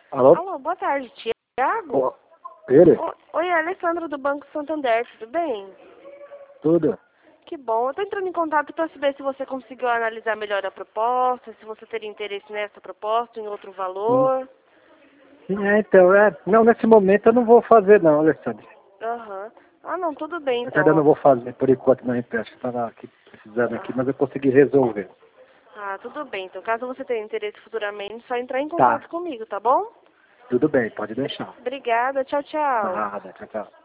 Alô? Alô, boa tarde, Tiago? Ô, ele? Oi, é a Alessandra do Banco Santander, tudo bem? Tudo? Que bom, eu tô entrando em contato para saber se você conseguiu analisar melhor a proposta, se você teria interesse nessa proposta, em outro Hum. valor. Então, não, nesse momento eu não vou fazer não, Alessandro. Aham. Ah, não, tudo bem Eu ainda não então. vou fazer por enquanto não, empréstimo. Estava aqui precisando aqui, mas eu consegui resolver. Ah, tudo bem. Então, caso você tenha interesse futuramente, só entrar em Tá, contato comigo, tá bom? tudo bem, pode deixar. Obrigada, tchau, tchau. Nada, tchau, tchau.